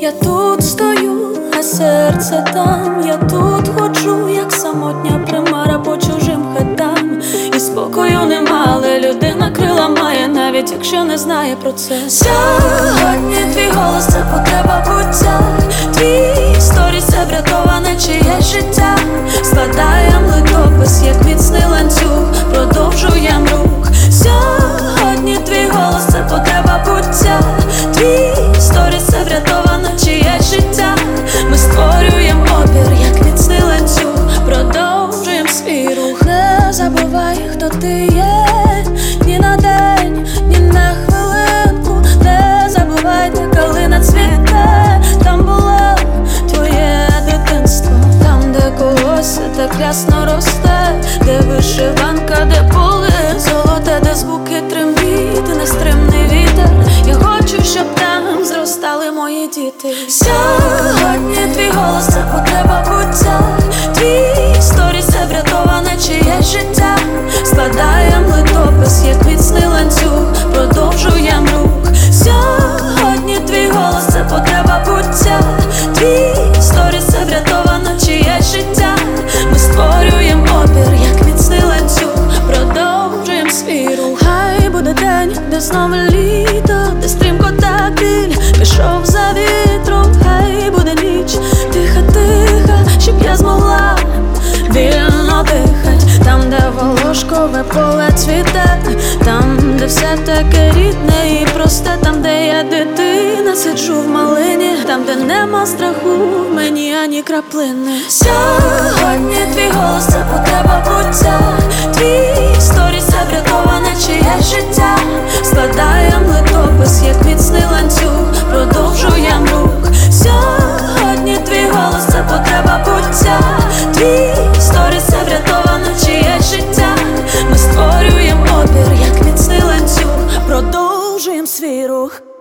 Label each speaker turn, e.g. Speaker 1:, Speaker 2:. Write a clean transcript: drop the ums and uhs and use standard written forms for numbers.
Speaker 1: Я тут стою, а серце там. Я тут ходжу, як самотня примара по чужим хатам. І спокою нема, але людина крила має, навіть якщо не знає про це. Сьогодні твій голос — це потреба буття. Твій сторіс — це врятоване чиєсь життя. Складаєм литопис, як міцний ланцюг, продовжуєм рух. Сьогодні твій голос — це потреба буття. Твій сторіс — це врятоване чиєсь життя. Ми створюєм опір, як міцний ланцюг, продовжуєм свій рух. Не забувай, хто ти є, ні на день, ні на хвилинку. Не забувай, де калина цвіте. Там було твоє дитинство, там, де когось так рясно росте, де вишиванка, де поле золоте, де звуки трембіт, нестримний вітер. Я хочу, щоб там зростали мої діти. Сьогодні твій голос — це потреба буття. Твій сторіс — це врятоване чиєсь життя. Складаєм литопис, як міцний ланцюг, продовжуєм рух. Сьогодні твій голос — це потреба буття. Твій сторіс — це врятоване чиєсь життя. Ми створюєм опір, як міцний ланцюг, продовжуєм свій рух. Хай буде день, де знову літо, де стрімко так біль пішов за вітром. Хай буде ніч, тиха-тиха, щоб я змогла вільно дихать. Там, де волошкове поле цвіте, там, де все таке рідне і просте. Там, де я дитина, сиджу в малині, там, де нема страху в мені ані краплини. Сьогодні твій голос — це потреба буття. Твій сторіс — це врятоване чиєсь життя. Складаєм литопис, як міцний ланцюг, продовжуєм рух. Сьогодні твій голос — це потреба буття. Твій сторіс — це врятоване чиєсь життя. Ми створюєм опір, як міцний ланцюг, продовжуєм свій рух.